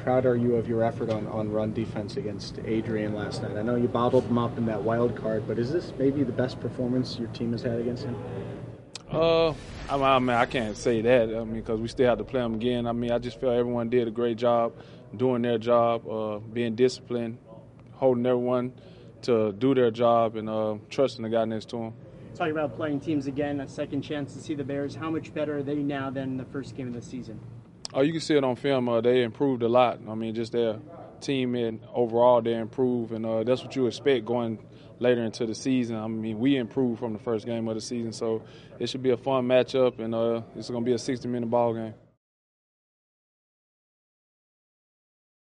proud are you of your effort on run defense against Adrian last night? I know you bottled him up in that wild card, but is this maybe the best performance your team has had against him? I can't say that. Because we still have to play them again. I just feel everyone did a great job doing their job, being disciplined, holding everyone to do their job, and trusting the guy next to them. Talking about playing teams again, a second chance to see the Bears. How much better are they now than the first game of the season? You can see it on film. They improved a lot. Just their team and overall they improved, and that's what you expect going later into the season. We improved from the first game of the season, so it should be a fun matchup, and it's going to be a 60-minute ball game.